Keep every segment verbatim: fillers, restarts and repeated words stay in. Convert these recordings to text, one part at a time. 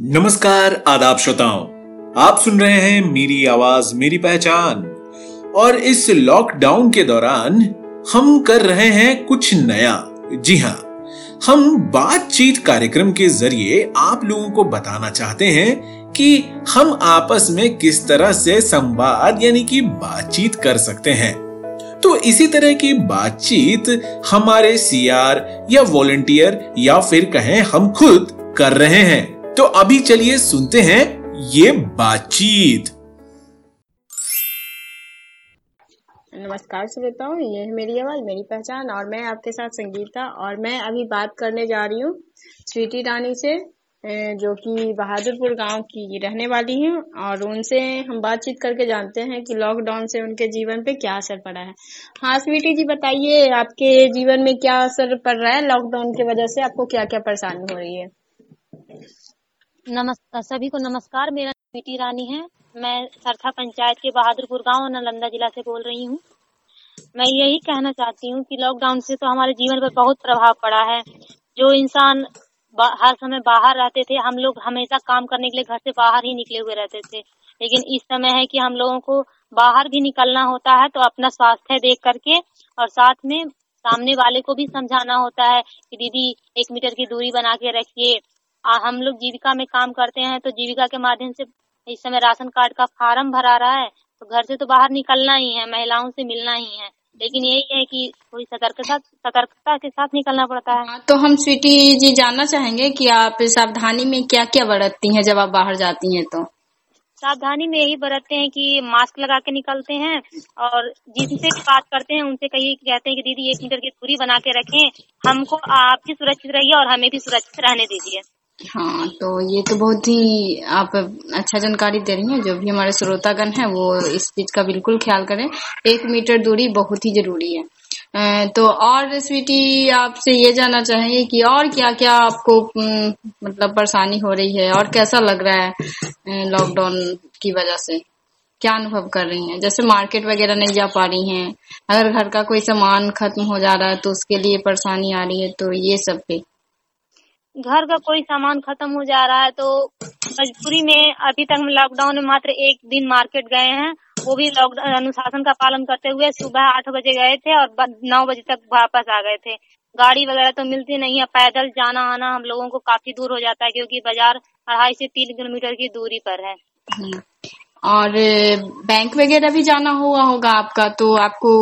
नमस्कार आदाब श्रोताओं, आप सुन रहे हैं मेरी आवाज मेरी पहचान। और इस लॉकडाउन के दौरान हम कर रहे हैं कुछ नया। जी हाँ, हम बातचीत कार्यक्रम के जरिए आप लोगों को बताना चाहते हैं कि हम आपस में किस तरह से संवाद यानी कि बातचीत कर सकते हैं। तो इसी तरह की बातचीत हमारे सीआर या वॉलंटियर या फिर कहें हम खुद कर रहे हैं। तो अभी चलिए सुनते हैं ये बातचीत। नमस्कार श्रोताओं, ये है मेरी आवाज मेरी पहचान और मैं आपके साथ संगीता। और मैं अभी बात करने जा रही हूँ स्वीटी रानी से, जो कि बहादुरपुर गांव की रहने वाली हैं। और उनसे हम बातचीत करके जानते हैं कि लॉकडाउन से उनके जीवन पे क्या असर पड़ा है। हाँ स्वीटी जी, बताइए आपके जीवन में क्या असर पड़ रहा है लॉकडाउन की वजह से, आपको क्या क्या परेशानी हो रही है। नमस्कार सभी को नमस्कार। मेरा स्वीटी रानी है। मैं सरथा पंचायत के बहादुरपुर गांव नालंदा जिला से बोल रही हूँ। मैं यही कहना चाहती हूँ कि लॉकडाउन से तो हमारे जीवन पर बहुत प्रभाव पड़ा है। जो इंसान हर समय बाहर रहते थे, हम लोग हमेशा काम करने के लिए घर से बाहर ही निकले हुए रहते थे, लेकिन इस समय है कि हम लोगों को बाहर भी निकलना होता है तो अपना स्वास्थ्य देख करके, और साथ में सामने वाले को भी समझाना होता है कि दीदी एक मीटर की दूरी बना के रखिए। आ, हम लोग जीविका में काम करते हैं तो जीविका के माध्यम से इस समय राशन कार्ड का फार्म भरा रहा है, तो घर से तो बाहर निकलना ही है, महिलाओं से मिलना ही है, लेकिन यही है कि थोड़ी सतर्कता सतर्कता के साथ निकलना पड़ता है। तो हम स्वीटी जी जानना चाहेंगे कि आप सावधानी में क्या क्या बरतती हैं जब आप बाहर जाती हैं। तो सावधानी में यही बरतते हैं कि मास्क लगा के निकलते हैं, और जिनसे भी बात करते हैं उनसे कहीं कहते हैं कि दीदी एक मीटर की दूरी बना के रखें, हमको आप भी सुरक्षित रहिए और हमें भी सुरक्षित रहने दीजिए। हाँ, तो ये तो बहुत ही आप अच्छा जानकारी दे रही हैं। जो भी हमारे श्रोतागण हैं वो इस चीज का बिल्कुल ख्याल करें। एक मीटर दूरी बहुत ही जरूरी है। तो और स्वीटी आपसे ये जानना चाहेंगे कि और क्या क्या आपको मतलब परेशानी हो रही है और कैसा लग रहा है लॉकडाउन की वजह से, क्या अनुभव कर रही हैं। जैसे मार्केट वगैरह नहीं जा पा रही हैं, अगर घर का कोई सामान खत्म हो जा रहा है तो उसके लिए परेशानी आ रही है, तो ये सब पे। घर का कोई सामान खत्म हो जा रहा है तो मजबूरी में अभी तक हम लॉकडाउन में मात्र एक दिन मार्केट गए हैं, वो भी लॉकडाउन अनुशासन का पालन करते हुए। सुबह आठ बजे गए थे और नौ बजे तक वापस आ गए थे। गाड़ी वगैरह तो मिलती नहीं है, पैदल जाना आना हम लोगों को काफी दूर हो जाता है, क्योंकि बाजार अढ़ाई से तीन किलोमीटर की दूरी पर है। और बैंक वगैरह भी जाना हुआ होगा आपका, तो आपको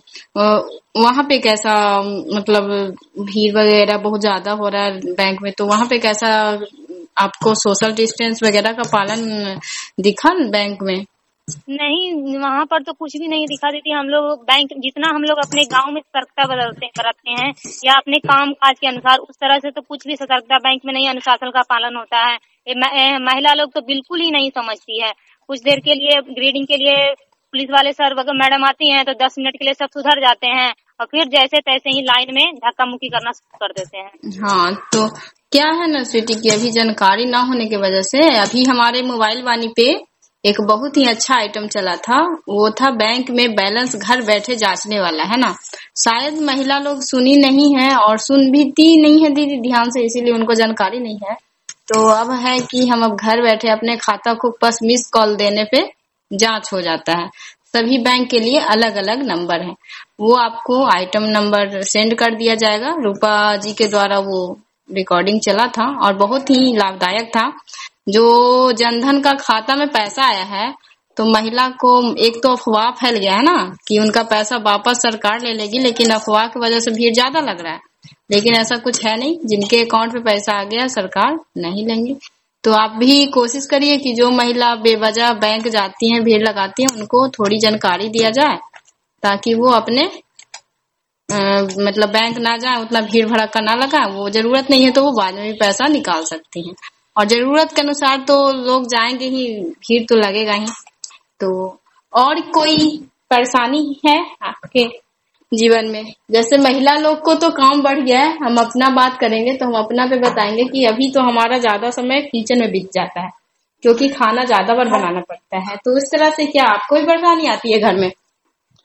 वहाँ पे कैसा मतलब भीड़ वगैरह बहुत ज्यादा हो रहा है बैंक में, तो वहाँ पे कैसा आपको सोशल डिस्टेंस वगैरह का पालन दिखा बैंक में। नहीं, वहाँ पर तो कुछ भी नहीं दिखा देती। हम लोग बैंक जितना हम लोग अपने गांव में सतर्कता बदलते बरतते हैं या अपने काम काज के अनुसार, उस तरह से तो कुछ भी सतर्कता बैंक में नहीं, अनुशासन का पालन होता है। महिला लोग तो बिल्कुल ही नहीं समझती है। कुछ देर के लिए ग्रीडिंग के लिए पुलिस वाले सर वगैरह मैडम आती हैं तो दस मिनट के लिए सब सुधर जाते हैं और फिर जैसे तैसे ही लाइन में धक्का मुक्की करना शुरू कर देते हैं। हाँ, तो क्या है ना स्वीटी की, अभी जानकारी ना होने की वजह से अभी हमारे मोबाइल वाणी पे एक बहुत ही अच्छा आइटम चला था। वो था बैंक में बैलेंस घर बैठे जांचने वाला, है ना। शायद महिला लोग सुनी नहीं है और सुन भी नहीं है दीदी ध्यान से, इसीलिए उनको जानकारी नहीं है। तो अब है कि हम अब घर बैठे अपने खाता को बस मिस कॉल देने पे जांच हो जाता है। सभी बैंक के लिए अलग अलग नंबर है, वो आपको आइटम नंबर सेंड कर दिया जाएगा। रूपा जी के द्वारा वो रिकॉर्डिंग चला था और बहुत ही लाभदायक था। जो जनधन का खाता में पैसा आया है तो महिला को एक तो अफवाह फैल गया है ना कि उनका पैसा वापस सरकार ले लेगी, लेकिन अफवाह की वजह से भीड़ ज्यादा लग रहा है, लेकिन ऐसा कुछ है नहीं। जिनके अकाउंट में पैसा आ गया सरकार नहीं लेंगे। तो आप भी कोशिश करिए कि जो महिला बेवजह बैंक जाती हैं, भीड़ लगाती हैं, उनको थोड़ी जानकारी दिया जाए ताकि वो अपने आ, मतलब बैंक ना जाए, उतना भीड़ भड़का ना लगा। वो जरूरत नहीं है तो वो बाद में भी पैसा निकाल सकती हैं, और जरूरत के अनुसार तो लोग जाएंगे ही, भीड़ तो लगेगा ही। तो और कोई परेशानी है आपके जीवन में? जैसे महिला लोग को तो काम बढ़ गया है, हम अपना बात करेंगे तो हम अपना पे बताएंगे कि अभी तो हमारा ज्यादा समय किचन में बीत जाता है क्योंकि खाना ज्यादा बार बनाना पड़ता है। तो इस तरह से क्या आपको भी परेशानी आती है घर में?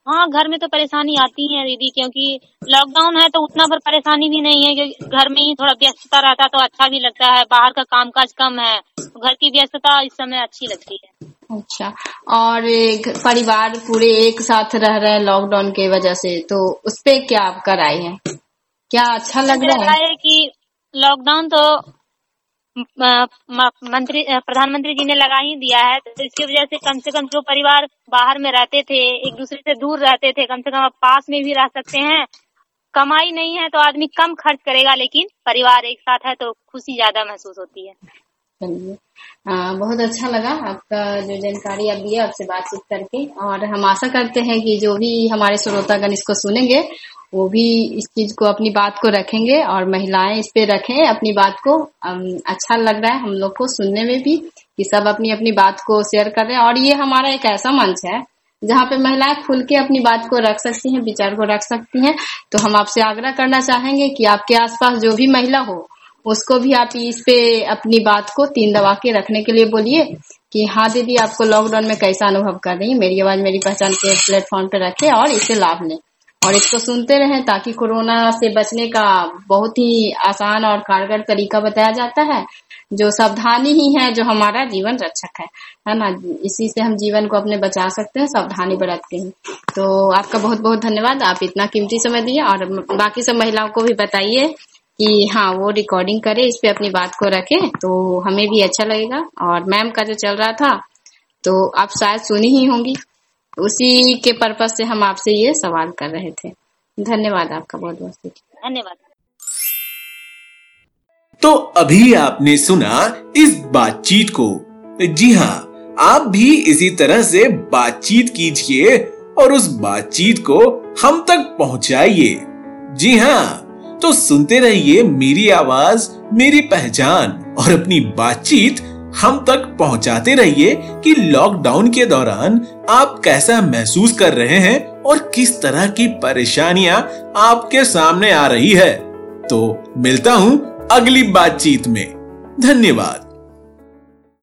हाँ, घर में तो परेशानी आती है दीदी, क्योंकि लॉकडाउन है तो उतना पर परेशानी भी नहीं है, क्योंकि घर में ही थोड़ा व्यस्तता रहता तो अच्छा भी लगता है, बाहर का कामकाज कम है, घर की व्यस्तता इस समय अच्छी लगती है। अच्छा, और एक परिवार पूरे एक साथ रह रहे हैं लॉकडाउन की वजह से, तो उस पे क्या आपका राय है? क्या अच्छा लग रहा है? है कि लॉकडाउन तो मंत्री प्रधानमंत्री जी ने लगा ही दिया है, तो इसकी वजह से कम से कम जो परिवार बाहर में रहते थे, एक दूसरे से दूर रहते थे, कम से कम अब पास में भी रह सकते हैं। कमाई नहीं है तो आदमी कम खर्च करेगा, लेकिन परिवार एक साथ है तो खुशी ज्यादा महसूस होती है। चलिए, बहुत अच्छा लगा आपका जो जानकारी आप दिया, आपसे बातचीत करके, और हम आशा करते हैं कि जो भी हमारे श्रोतागण इसको सुनेंगे वो भी इस चीज को, अपनी बात को रखेंगे, और महिलाएं इस पे रखें अपनी बात को। अच्छा लग रहा है हम लोग को सुनने में भी कि सब अपनी अपनी बात को शेयर कर रहे हैं, और ये हमारा एक ऐसा मंच है जहाँ पे महिलाएं खुल के अपनी बात को रख सकती हैं, विचार को रख सकती हैं। तो हम आपसे आग्रह करना चाहेंगे कि आपके आसपास जो भी महिला हो उसको भी आप इस पे अपनी बात को तीन दबा के रखने के लिए बोलिए कि हाँ दीदी, आपको लॉकडाउन में कैसा अनुभव कर रही है, मेरी आवाज मेरी पहचान के प्लेटफॉर्म पे रखें और इसे लाभ लें, और इसको सुनते रहें, ताकि कोरोना से बचने का बहुत ही आसान और कारगर तरीका बताया जाता है, जो सावधानी ही है जो हमारा जीवन रक्षक है, है ना। इसी से हम जीवन को अपने बचा सकते हैं, सावधानी बरत के ही। तो आपका बहुत बहुत धन्यवाद, आप इतना कीमती समय दिए, और बाकी सब महिलाओं को भी बताइए कि हाँ वो रिकॉर्डिंग करे, इस पे अपनी बात को रखे, तो हमें भी अच्छा लगेगा। और मैम का जो चल रहा था तो आप शायद सुनी ही होंगी, उसी के पर्पस से हम आपसे ये सवाल कर रहे थे। धन्यवाद आपका, बहुत बहुत धन्यवाद। तो अभी आपने सुना इस बातचीत को। जी हाँ, आप भी इसी तरह से बातचीत कीजिए और उस बातचीत को हम तक पहुंचाइए। जी हाँ, तो सुनते रहिए मेरी आवाज मेरी पहचान, और अपनी बातचीत हम तक पहुंचाते रहिए कि लॉकडाउन के दौरान आप कैसा महसूस कर रहे हैं और किस तरह की परेशानियां आपके सामने आ रही है। तो मिलता हूं अगली बातचीत में। धन्यवाद।